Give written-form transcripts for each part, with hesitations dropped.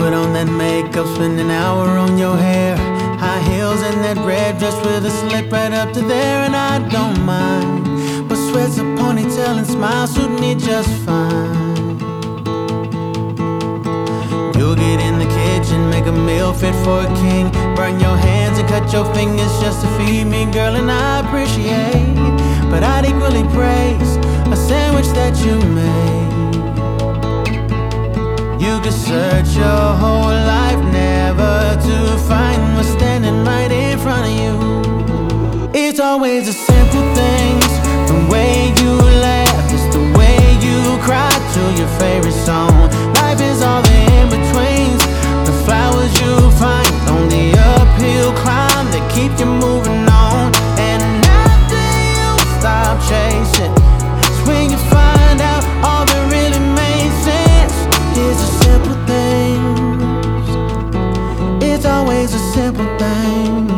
put on that makeup, spend an hour on your hair. High heels and that red dress with a slip right up to there. And I don't mind, but sweats, a ponytail and smile suit me just fine. You'll get in the kitchen, make a meal fit for a king. Burn your hands and cut your fingers just to feed me, girl, and I appreciate, but I'd equally praise a sandwich that you made. You could search your whole life never to find what's standing right in front of you. It's always the simple things, the way you laugh, it's the way you cry to your favorite song. Life is all the in-betweens, the flowers you find on the uphill climb that keep you moving on. And after you stop chasing, it's when you find out all that really made sense. It's the simple things, it's always the simple things.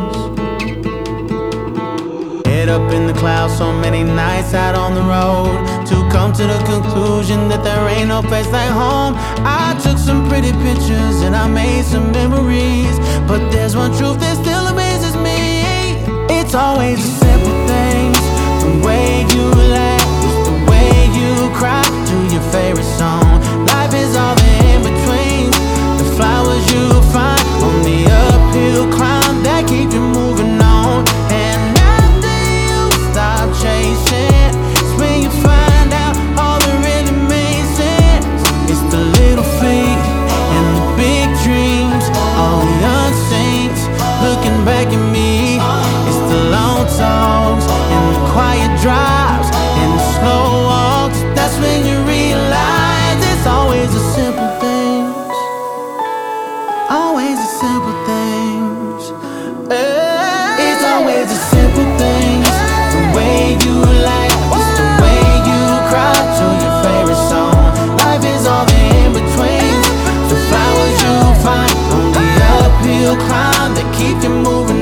Head up in the clouds, so many nights out on the road to come to the conclusion that there ain't no place like home. I took some pretty pictures and I made some memories, but there's one truth that still amazes me. It's always the simple things, the way you laugh, it's the way you cry to your favorite song. Life is all the in-betweens, the flowers you find on the uphill climb that keep you moving on. And after you stop chasing, it's when you find out all that really made sense. It's the little feet and the big dreams, all the unsaints looking back at me. It's the long talks and the quiet drives and the slow walks. That's when you realize it's always the simple things, always the simple things. It's always the simple things, the way you laugh, it's the way you cry to your favorite song. Life is all the in-betweens, the flowers you find on the uphill climb that keep you moving